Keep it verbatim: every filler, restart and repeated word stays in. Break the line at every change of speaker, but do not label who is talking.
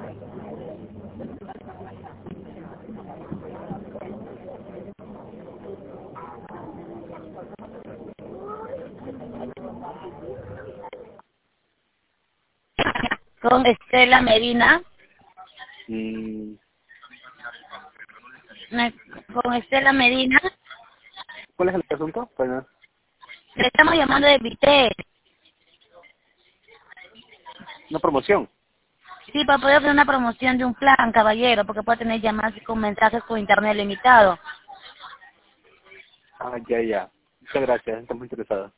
Con Estela Medina.
Mm,
Me- Con Estela Medina.
¿Cuál es el asunto? Bueno,
Le estamos llamando de Vitel.
una promoción.
Sí, para poder hacer una promoción de un plan, caballero, porque puede tener llamadas con mensajes con internet limitado.
Ah, ya, ya. Muchas gracias, estamos interesados.